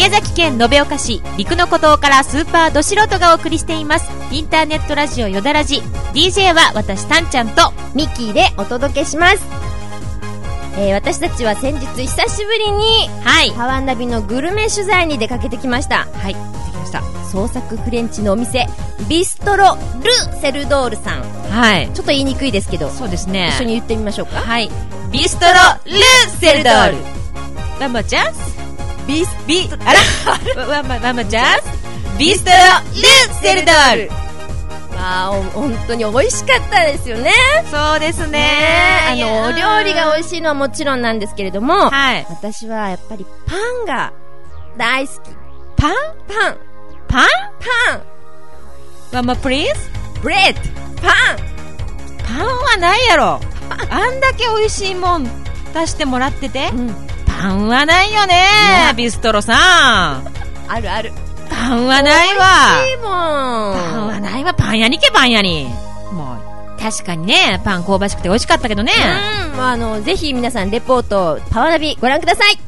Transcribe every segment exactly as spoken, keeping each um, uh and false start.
宮崎県延岡市陸の孤島からスーパーど素人がお送りしていますインターネットラジオよだらじ。 ディージェー は私たんちゃんとミッキーでお届けします。えー、私たちは先日久しぶりに、はい、ハワンナビのグルメ取材に出かけてきました。 はい、行ってきました。 創作フレンチのお店ビストロル・セルドールさん。 はい、 ちょっと言いにくいですけど、 そうですね、 一緒に言ってみましょうか。 はい、ビストロル・セルドール。ワンマチャンスビスビあらワンマワンマチャンスビストロル・セルドール。 まあ本当に美味しかったですよね。 そうですね。 あのお料理が美味しいのはもちろんなんですけれども、 はい、 私はやっぱりパンが大好き。 パンパンパンパンワンマプリーズブレッドパンパンはないやろあんだけ美味しいもん出してもらってて、うん、パンはないよね、ビストロさん。 あるある。 パンはないわ。 美味しいもん。 パンはないわ。パン屋に行けパン屋に。もう確かにね、パン香ばしくて美味しかったけどね。 うん、あのぜひ皆さんレポートパワナビご覧ください。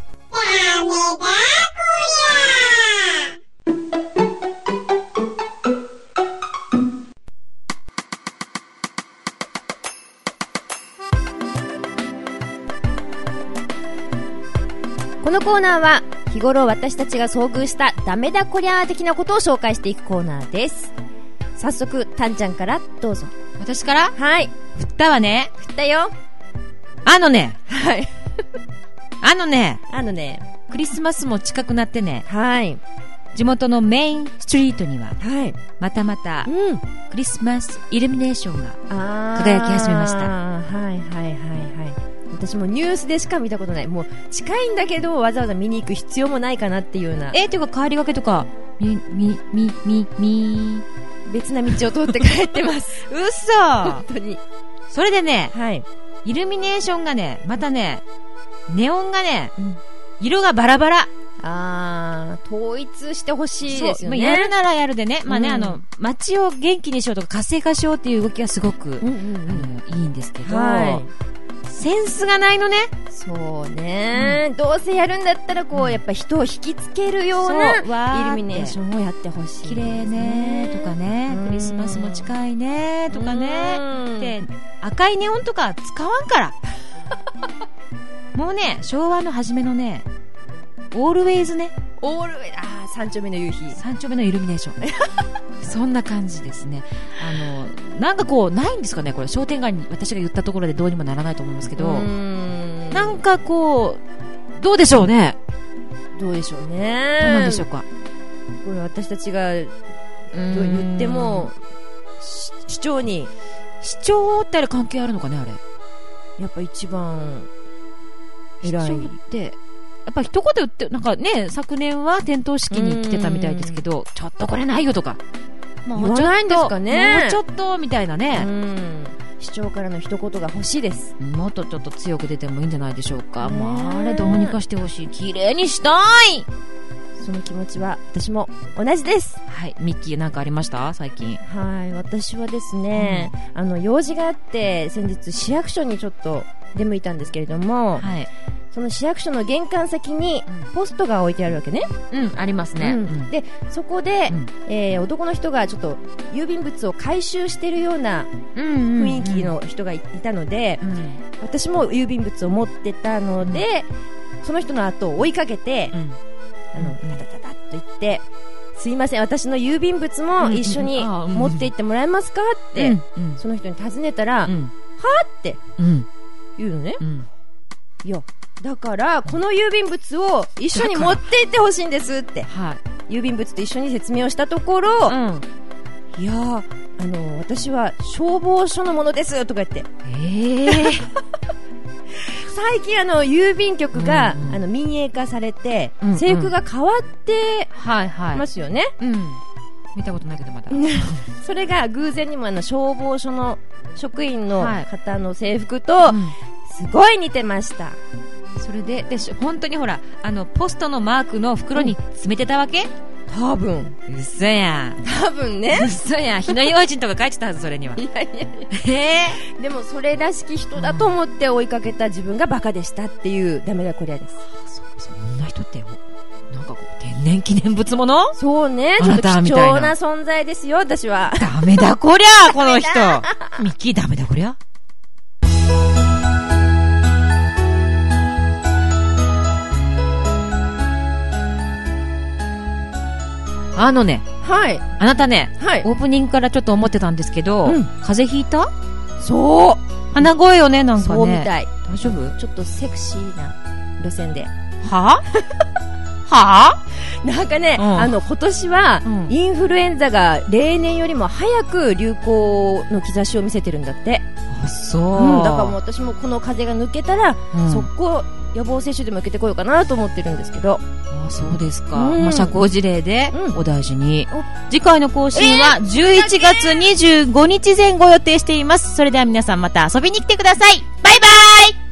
このコーナーは日頃私たちが遭遇したダメだこりゃー的なことを紹介していくコーナーです。早速タンちゃんからどうぞ。 私から？ はい。 振ったわね。 振ったよ。 あのね。 はい。 あのね。 あのね。 クリスマスも近くなってね。 はい。 地元のメインストリートには、 はい、 またまた、 うん、 クリスマスイルミネーションが輝き始めました。 はいはいはいはい。私もニュースでしか見たことない。もう近いんだけどわざわざ見に行く必要もないかなっていうような。 えー、ていうか帰りがけとかみみみみみ別な道を通って帰ってます。 嘘本当に。 それでね、 はい、 イルミネーションがね、またね、ネオンがね、 うん、 色がバラバラ。 あー、統一してほしいですよね。 やるならやるでね、まあね、うん、あの街を元気にしようとか活性化しようっていう動きはすごく、うんうんうん、あのいいんですけど、はい、センスがないのね。 そうね、うん、どうせやるんだったらこう、うん、やっぱ人を引きつけるようなイルミネーションをやってほしい。 綺麗ねとかね、クリスマスも近いねとかね、で赤いネオンとか使わんからもうね、昭和の初めのね、オールウェイズね、 オールウェイズ、あー、三丁目の夕日、 三丁目のイルミネーションそんな感じですね。あのなんかこうないんですかね、これ商店街に私が言ったところでどうにもならないと思いますけど、うーん、なんかこうどうでしょうね。 どうでしょうね。 どうなんでしょうか。 これ私たちがどう言っても市長に市長ってあれ関係あるのかね。あれやっぱ一番偉い市長ってやっぱ一言言ってなんかね、昨年は点灯式に来てたみたいですけど、ちょっとこれないよとかもう言わないんですかね。 もうちょっとみたいなね、 うん、市長からの一言が欲しいです。 もっとちょっと強く出てもいいんじゃないでしょうか。まあ、あれどうにかしてほしい。綺麗にしたい。 その気持ちは私も同じです。 はい。ミッキーなんかありました最近？ はい、私はですね、うん、あの用事があって先日市役所にちょっと出向いたんですけれども、はい、その市役所の玄関先にポストが置いてあるわけね。 うん、ありますね。うん、 でそこで、うん、えー、男の人がちょっと郵便物を回収しているような雰囲気の人がいたので、うんうんうん、私も郵便物を持ってたので、うん、その人の後を追いかけて、うん、あのタタタタッと言って、すいません、私の郵便物も一緒に持って行ってもらえますかって、うんうん、その人に尋ねたら、うん、はぁって言うのね。うん、いやだからこの郵便物を一緒に持って行ってほしいんですって、はい、郵便物と一緒に説明をしたところ、うん、いやー、あの私は消防署のものですとか言って、えー、最近あの郵便局が、うんうん、あの民営化されて、うんうん、制服が変わってますよね。はいはい、うん、 見たことないけどまだそれが偶然にもあの消防署の職員の方の制服とすごい似てました。 それで、で本当にほらあのポストのマークの袋に詰めてたわけ、 うん、多分嘘やん、 多分ね、 嘘やん、火の用心とか書いてたはず、それには。いやいやいや、えー、でもそれらしき人だと思って追いかけた自分がバカでしたっていうダメだこりゃです。 そ, そんな人ってなんかこう年記念物もの？ そうね。ちょっと貴重な存在ですよ、私は。 ダメだこりゃ、この人。ミッキーダメだこりゃ。あのね。 はい。 あなたね。 はい。 オープニングからちょっと思ってたんですけど、うん、風邪ひいた？ そう。 鼻声よね、なんかね。 そうみたい。 大丈夫？ ちょっとセクシーな路線で。 ははなんかね、うん、あの、今年は、インフルエンザが例年よりも早く流行の兆しを見せてるんだって。 あ、そう。 うん、だからもう私もこの風邪が抜けたら、うん、速攻予防接種でも受けてこようかなと思ってるんですけど。 あ、そうですか。うん、まあ、社交辞令でお大事に。うん、次回の更新はじゅういちがつにじゅうごにちぜん後予定しています。それでは皆さんまた遊びに来てください。バイバイ。